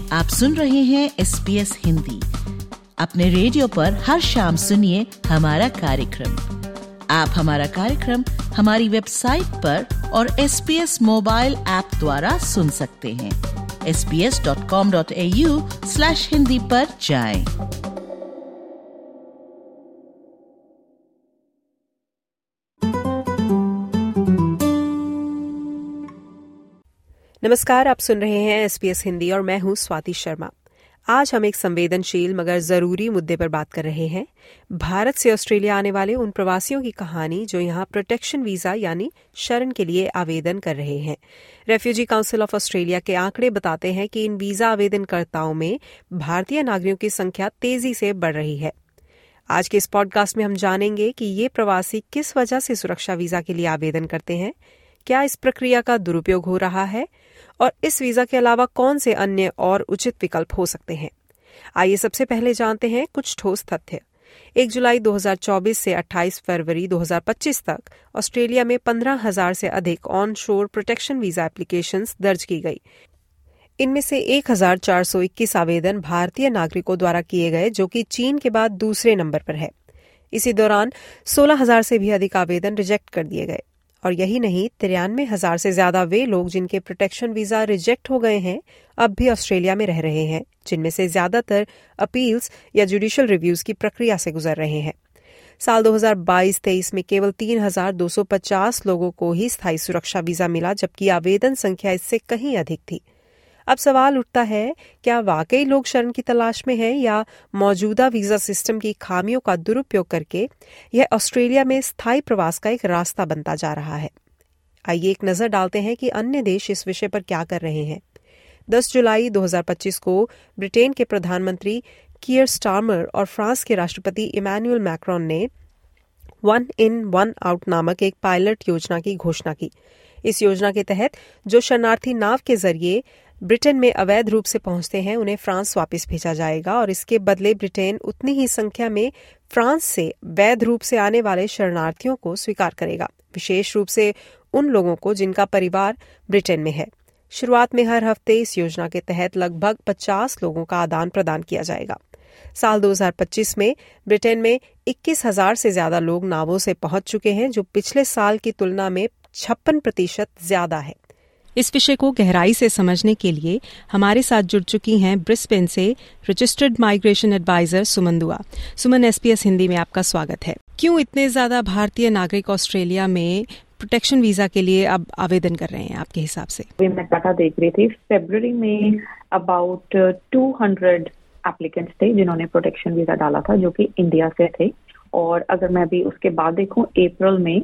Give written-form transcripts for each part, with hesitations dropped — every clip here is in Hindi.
आप सुन रहे हैं SBS हिंदी। अपने रेडियो पर हर शाम सुनिए हमारा कार्यक्रम। आप हमारा कार्यक्रम हमारी वेबसाइट पर और SBS मोबाइल ऐप द्वारा सुन सकते हैं। sbs.com.au/hindi पर जाएं। नमस्कार, आप सुन रहे हैं SBS हिंदी और मैं हूं स्वाति शर्मा। आज हम एक संवेदनशील मगर जरूरी मुद्दे पर बात कर रहे हैं। भारत से ऑस्ट्रेलिया आने वाले उन प्रवासियों की कहानी जो यहां प्रोटेक्शन वीजा यानी शरण के लिए आवेदन कर रहे हैं। रेफ्यूजी काउंसिल ऑफ ऑस्ट्रेलिया के आंकड़े बताते हैं कि इन वीजा आवेदनकर्ताओं में भारतीय नागरिकों की संख्या तेजी से बढ़ रही है। आज के इस पॉडकास्ट में हम जानेंगे कि ये प्रवासी किस वजह से सुरक्षा वीजा के लिए आवेदन करते हैं, क्या इस प्रक्रिया का दुरुपयोग हो रहा है और इस वीजा के अलावा कौन से अन्य और उचित विकल्प हो सकते हैं। आइए सबसे पहले जानते हैं कुछ ठोस तथ्य। 1 जुलाई 2024 से 28 फरवरी 2025 तक ऑस्ट्रेलिया में 15,000 से अधिक ऑन शोर प्रोटेक्शन वीजा एप्लीकेशंस दर्ज की गई। इनमें से 1,421 आवेदन भारतीय नागरिकों द्वारा किए गए, जो कि चीन के बाद दूसरे नंबर पर है। इसी दौरान 16,000 से भी अधिक आवेदन रिजेक्ट कर दिए गए। और यही नहीं, 93,000 से ज्यादा वे लोग जिनके प्रोटेक्शन वीजा रिजेक्ट हो गए हैं अब भी ऑस्ट्रेलिया में रह रहे हैं, जिनमें से ज्यादातर अपील्स या जुडिशियल रिव्यूज की प्रक्रिया से गुजर रहे हैं। साल 2022-23 में केवल 3,250 लोगों को ही स्थायी सुरक्षा वीजा मिला, जबकि आवेदन संख्या इससे कहीं अधिक थी। अब सवाल उठता है, क्या वाकई लोग शरण की तलाश में हैं या मौजूदा वीजा सिस्टम की खामियों का दुरुपयोग करके यह ऑस्ट्रेलिया में स्थायी प्रवास का एक रास्ता बनता जा रहा है। आइए एक नजर डालते हैं कि अन्य देश इस विषय पर क्या कर रहे हैं। 10 जुलाई 2025 को ब्रिटेन के प्रधानमंत्री कीयर स्टारमर और फ्रांस के राष्ट्रपति इमैनुअल मैक्रोन ने 1 in 1 out नामक एक पायलट योजना की घोषणा की। इस योजना के तहत जो शरणार्थी नाव के जरिए ब्रिटेन में अवैध रूप से पहुंचते हैं उन्हें फ्रांस वापस भेजा जाएगा और इसके बदले ब्रिटेन उतनी ही संख्या में फ्रांस से वैध रूप से आने वाले शरणार्थियों को स्वीकार करेगा, विशेष रूप से उन लोगों को जिनका परिवार ब्रिटेन में है। शुरुआत में हर हफ्ते इस योजना के तहत लगभग 50 लोगों का आदान प्रदान किया जाएगा। साल 2025 में ब्रिटेन में 21,000 से ज्यादा लोग नावों से पहुंच चुके हैं, जो पिछले साल की तुलना में 56% ज्यादा है। इस विषय को गहराई से समझने के लिए हमारे साथ जुड़ चुकी हैं ब्रिस्बेन से रजिस्टर्ड माइग्रेशन एडवाइजर सुमन दुआ। सुमन, SBS हिंदी में आपका स्वागत है। क्यों इतने ज्यादा भारतीय नागरिक ऑस्ट्रेलिया में प्रोटेक्शन वीजा के लिए अब आवेदन कर रहे हैं आपके हिसाब से? मैं डाटा देख रही थी, फरवरी में अबाउट 200 एप्लीकेंट्स थे जिन्होंने प्रोटेक्शन वीजा डाला था, जो कि इंडिया से थे। और अगर मैं भी उसके बाद देखूं, अप्रैल में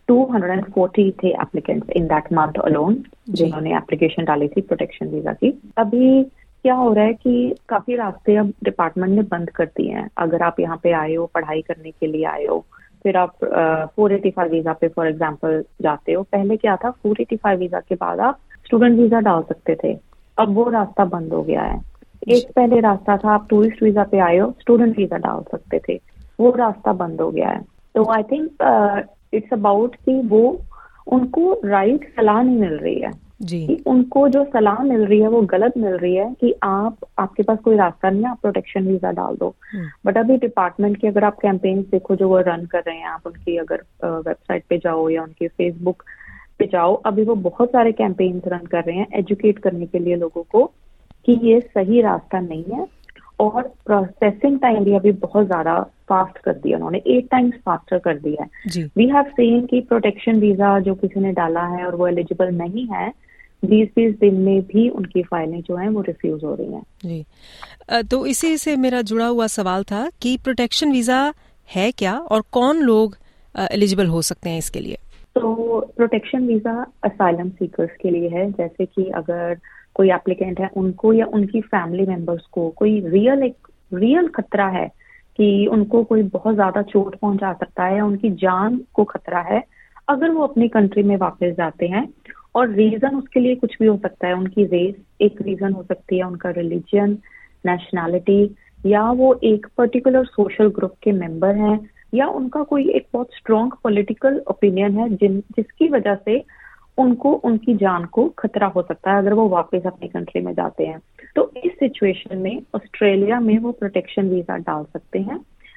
240 थे applicants in that month alone जिन्होंने एप्लीकेशन डाली थी प्रोटेक्शन वीजा की। अभी क्या हो रहा है कि काफी रास्ते अब डिपार्टमेंट ने बंद कर दिए हैं। अगर आप यहाँ पे आए हो, पढ़ाई करने के लिए आए हो, फिर आप 485 वीजा पे फॉर एग्जांपल जाते हो। पहले क्या था, 485 वीजा के बाद आप स्टूडेंट वीजा डाल सकते थे, अब वो रास्ता बंद हो गया है। एक पहले रास्ता था, आप टूरिस्ट वीजा पे आए हो, स्टूडेंट वीजा डाल सकते थे, वो रास्ता बंद हो गया है। तो आई थिंक इट्स अबाउट कि वो उनको राइट सलाह नहीं मिल रही है जी। कि उनको जो सलाह मिल रही है वो गलत मिल रही है कि आपके पास कोई रास्ता नहीं है, आप प्रोटेक्शन वीजा डाल दो। बट अभी डिपार्टमेंट की अगर आप कैंपेन्स देखो जो वो रन कर रहे हैं, आप उनकी अगर वेबसाइट पे जाओ या उनके फेसबुक पे जाओ, अभी वो बहुत सारे कैंपेन्स रन कर रहे हैं एजुकेट करने के लिए लोगों को कि ये सही रास्ता नहीं है। और प्रोसेसिंग टाइम भी अभी बहुत ज्यादा फास्ट कर दिया उन्होंने, 8 times फास्टर कर दिया है। वी हैव सीन कि प्रोटेक्शन वीजा जो किसी ने डाला है और वो एलिजिबल नहीं है, 20 दिन में भी उनकी फाइलें जो हैं वो रिफ्यूज हो रही हैं जी। तो इसी से मेरा जुड़ा हुआ सवाल था कि प्रोटेक्शन वीजा है क्या और कौन लोग एलिजिबल हो सकते हैं इसके लिए? तो प्रोटेक्शन वीजा असाइलम सीकर्स के लिए है। जैसे कि अगर कोई एप्लीकेंट है, उनको या उनकी फैमिली मेंबर्स को कोई रियल खतरा है कि उनको कोई बहुत ज्यादा चोट पहुंचा सकता है या उनकी जान को खतरा है, अगर वो अपनी कंट्री में वापस जाते हैं, और रीजन उसके लिए कुछ भी हो सकता है, उनकी रेस एक रीजन हो सकती है, उनका रिलीजन, नेशनैलिटी, या वो एक पर्टिकुलर सोशल ग्रुप के मेंबर हैं, या उनका कोई एक बहुत स्ट्रॉन्ग पॉलिटिकल ओपिनियन है जिसकी वजह से उनको उनकी जान को खतरा हो सकता है अगर वो वापस अपनी कंट्री में जाते हैं। तो इस सिचुएशन में ऑस्ट्रेलिया में वो प्रोटेक्शन वीजा डाल सकते हैं,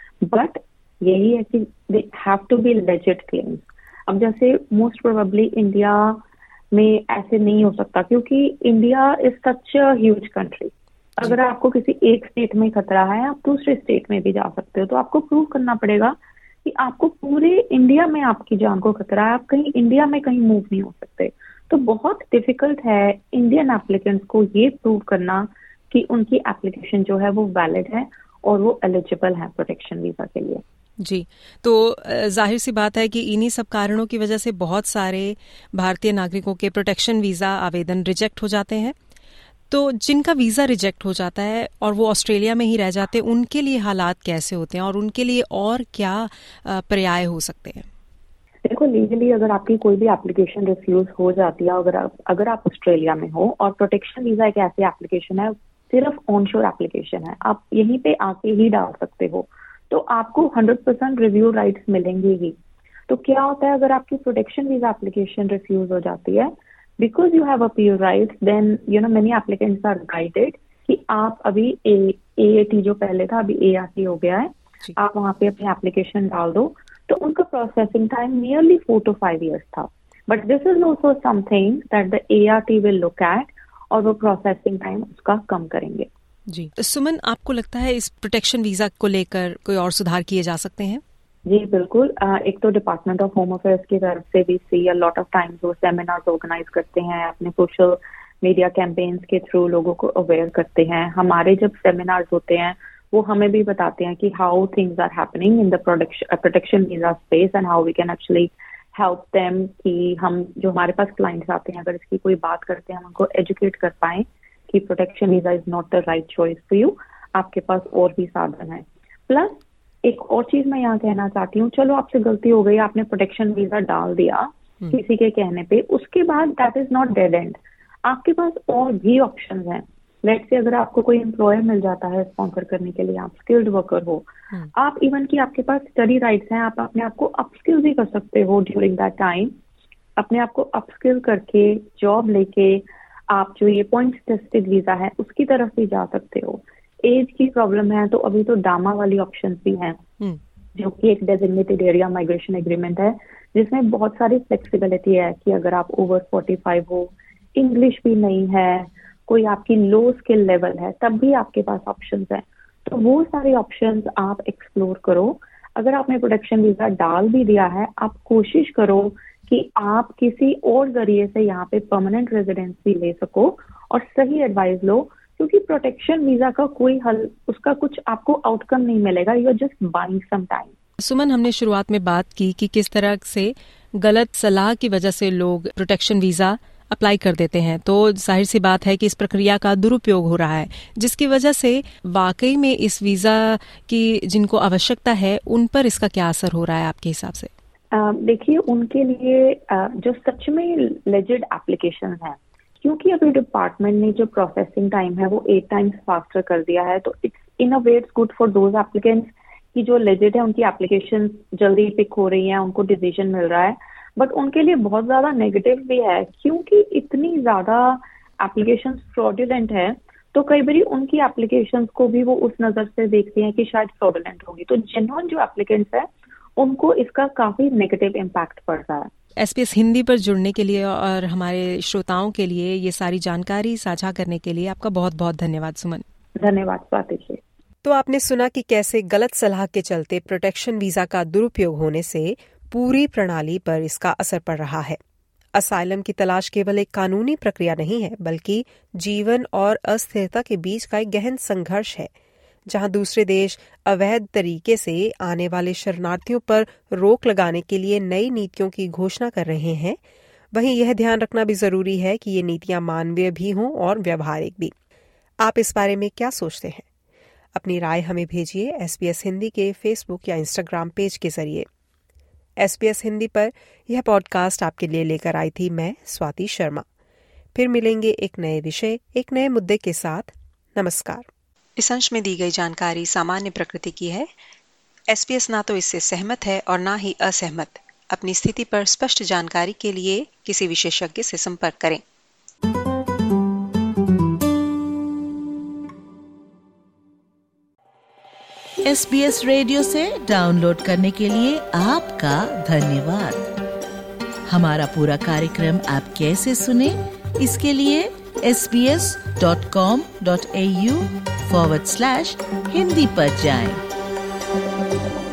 बट यही है कि they have to be legit claims. अब जैसे मोस्ट प्रोबेबली इंडिया में ऐसे नहीं हो सकता, क्योंकि India is such a huge country. अगर आपको किसी एक स्टेट में खतरा है, आप दूसरे स्टेट में भी जा सकते हो, तो आपको प्रूव करना पड़ेगा कि आपको पूरे इंडिया में आपकी जान को खतरा है, आप कहीं इंडिया में कहीं मूव नहीं हो सकते। तो बहुत डिफिकल्ट है इंडियन एप्लीकेंट्स को ये प्रूव करना कि उनकी एप्लीकेशन जो है वो वैलिड है और वो एलिजिबल है प्रोटेक्शन वीजा के लिए। जी, तो जाहिर सी बात है कि इन्हीं सब कारणों की वजह से बहुत सारे भारतीय नागरिकों के प्रोटेक्शन वीजा आवेदन रिजेक्ट हो जाते हैं। तो जिनका वीजा रिजेक्ट हो जाता है और वो ऑस्ट्रेलिया में ही रह जाते हैं, उनके लिए हालात कैसे होते हैं और उनके लिए और क्या पर्याय हो सकते हैं? देखो, लीगली अगर आपकी कोई भी एप्लीकेशन रिफ्यूज हो जाती है, अगर आप ऑस्ट्रेलिया में हो, और प्रोटेक्शन वीजा एक ऐसी एप्लीकेशन है, सिर्फ ऑनशोर एप्लीकेशन है, आप यहीं पे आके ही डाल सकते हो, तो आपको 100% रिव्यू राइट्स मिलेंगे ही। तो क्या होता है, अगर आपकी प्रोटेक्शन वीजा एप्लीकेशन रिफ्यूज हो जाती है, because you have appeal rights, then many applicants are guided कि आप अभी AAT जो पहले था, अभी ART हो गया है, आप वहां पे अपनी एप्लीकेशन डाल दो। तो उनका processing time nearly 4 to 5 years था, but this is also something that the ART will look at, और वो प्रोसेसिंग टाइम उसका कम करेंगे। जी, सुमन, आपको लगता है इस प्रोटेक्शन वीजा को लेकर कोई और सुधार किए जा सकते हैं? जी बिल्कुल। एक तो डिपार्टमेंट ऑफ होम अफेयर्स की तरफ से भी see a lot of times वो सेमिनार्स ऑर्गेनाइज करते हैं, अपने सोशल मीडिया कैंपेन्स के थ्रू लोगों को अवेयर करते हैं। हमारे जब सेमिनार्स होते हैं वो हमें भी बताते हैं कि how things are happening in the protection visa space and how we can actually help them, कि हम जो हमारे पास क्लाइंट्स आते हैं, अगर इसकी कोई बात करते हैं, हम उनको एजुकेट कर पाएं कि protection visa is not the right choice for you, आपके पास और भी साधन है। प्लस एक और चीज मैं यहाँ कहना चाहती हूँ, चलो आपसे गलती हो गई, आपने प्रोटेक्शन वीजा डाल दिया किसी के कहने पे, उसके बाद that is not dead end, आपके पास और भी ऑप्शन हैं। लेट्स से अगर आपको कोई एम्प्लॉयर मिल जाता है स्पॉन्सर करने के लिए, आप स्किल्ड वर्कर हो, आप इवन कि आपके पास स्टडी राइट्स हैं, आप अपने आप को अपस्किल भी कर सकते हो ड्यूरिंग दैट टाइम, अपने आप को अपस्किल करके जॉब लेके आप जो ये पॉइंट्स टेस्टेड वीजा है उसकी तरफ भी जा सकते हो। एज की प्रॉब्लम है तो अभी तो डामा वाली ऑप्शंस भी हैं, जो कि एक डेजिग्नेटेड एरिया माइग्रेशन एग्रीमेंट है, जिसमें बहुत सारी फ्लेक्सिबिलिटी है कि अगर आप ओवर 45 हो, इंग्लिश भी नहीं है, कोई आपकी लो स्किल लेवल है, तब भी आपके पास ऑप्शंस हैं। तो वो सारे ऑप्शंस आप एक्सप्लोर करो। अगर आपने प्रोटेक्शन वीजा डाल भी दिया है, आप कोशिश करो कि आप किसी और जरिए से यहाँ पे परमानेंट रेजिडेंसी ले सको और सही एडवाइस लो, क्योंकि प्रोटेक्शन वीजा का कोई हल, उसका कुछ आपको आउटकम नहीं मिलेगा, you are just buying some time. Suman, हमने शुरुआत में बात की कि किस तरह से गलत सलाह की वजह से लोग प्रोटेक्शन वीजा अप्लाई कर देते हैं, तो जाहिर सी बात है कि इस प्रक्रिया का दुरुपयोग हो रहा है, जिसकी वजह से वाकई में इस वीजा की जिनको आवश्यकता है उन पर इसका क्या असर हो रहा है आपके हिसाब से? देखिए, उनके लिए जो सच में लेजिड एप्लीकेशन है, क्योंकि अभी डिपार्टमेंट ने जो प्रोसेसिंग टाइम है वो 8 times फास्टर कर दिया है, तो it's in a way it's good for those applicants की जो लेजिड है, उनकी एप्लीकेशन जल्दी पिक हो रही है, उनको डिसीजन मिल रहा है। बट उनके लिए बहुत ज्यादा नेगेटिव भी है, क्योंकि इतनी ज्यादा एप्लीकेशन फ्रॉडुलेंट है, तो कई बार उनकी एप्लीकेशंस को भी वो उस नजर से देखते हैं कि शायद फ्रॉडुलेंट होगी, तो जेन्युइन जो एप्लीकेंट्स है उनको इसका काफी नेगेटिव इम्पैक्ट पड़ रहा है। SBS हिंदी पर जुड़ने के लिए और हमारे श्रोताओं के लिए ये सारी जानकारी साझा करने के लिए आपका बहुत बहुत धन्यवाद सुमन। धन्यवाद स्वाति जी। तो आपने सुना कि कैसे गलत सलाह के चलते प्रोटेक्शन वीजा का दुरुपयोग होने से पूरी प्रणाली पर इसका असर पड़ रहा है। असाइलम की तलाश केवल एक कानूनी प्रक्रिया नहीं है, बल्कि जीवन और अस्थिरता के बीच का एक गहन संघर्ष है, जहां दूसरे देश अवैध तरीके से आने वाले शरणार्थियों पर रोक लगाने के लिए नई नीतियों की घोषणा कर रहे हैं। वहीं यह ध्यान रखना भी जरूरी है कि ये नीतियां मानवीय भी हों और व्यवहारिक भी। आप इस बारे में क्या सोचते हैं? अपनी राय हमें भेजिए SBS हिंदी के फेसबुक या इंस्टाग्राम पेज के जरिए। SBS हिंदी पर यह पॉडकास्ट आपके लिए लेकर आई थी मैं, स्वाति शर्मा। फिर मिलेंगे एक नए विषय, एक नए मुद्दे के साथ। नमस्कार। इस अंश में दी गई जानकारी सामान्य प्रकृति की है। SBS ना तो इससे सहमत है और ना ही असहमत। अपनी स्थिति पर स्पष्ट जानकारी के लिए किसी विशेषज्ञ से संपर्क करें। SBS रेडियो से डाउनलोड करने के लिए आपका धन्यवाद। हमारा पूरा कार्यक्रम आप कैसे सुने, इसके लिए sbs.com.au/hindi पर जाएं।